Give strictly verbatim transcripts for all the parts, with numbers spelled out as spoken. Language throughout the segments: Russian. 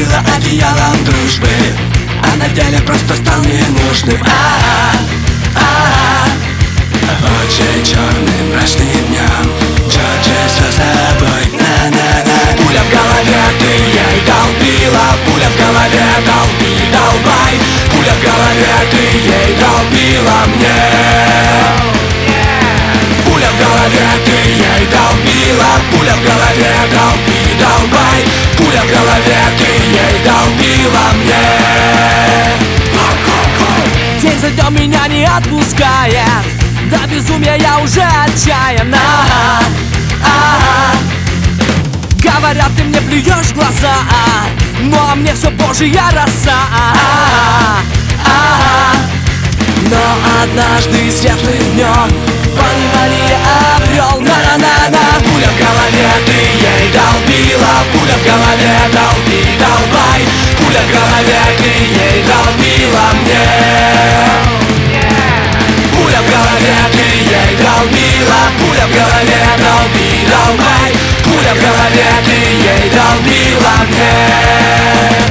накрыла одеялом дружбы, а на деле просто стал ненужным. А-а-а, а-а-а. Очень черным мрачным днем Джорджи все с тобой. На-на-на. Пуля в голове, ты ей долбила. Пуля в голове, долби, долбай. Пуля в голове, ты ей долбила мне. Пуля в голове, ты ей долбила. Пуля в голове, долби, долбай. Пуля в голове, ты ей долбила мне. День за днем меня не отпускает. До безумия я уже отчаян. А-а-а, а-а-а. Говорят, ты мне плюешь в глаза, но мне все божья роса. А-а-а, а-а-а. Но однажды светлым днем понимание обрел. На-на-на-на. Пуля в голове, ты ей долбила. Пуля в голове, долби, долбай. Пуля в голове, ты ей долбила мне. Пуля в голове, ты ей долбила. Пуля в голове, долби, долбай. Пуля в голове, ты ей долбила мне.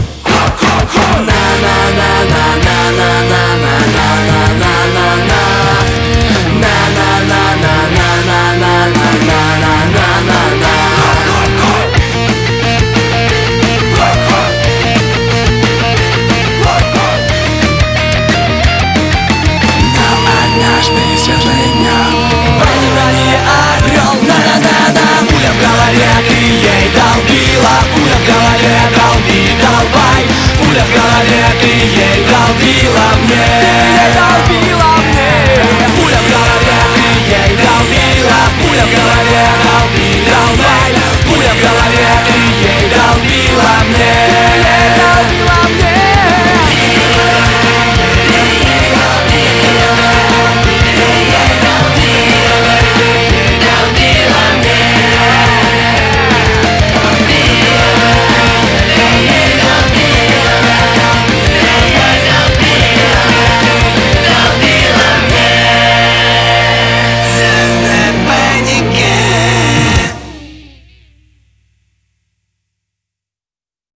Светлым днем понимание обрел. На-на-на-на. Пуля в голове, ты ей долбила. Пуля в голове, долби, долбай. Пуля в голове, ты ей долбила мне. Долбила мне. Пуля в голове, ты ей долбила. Пуля в голове, долби, долбай. Пуля в голове, ты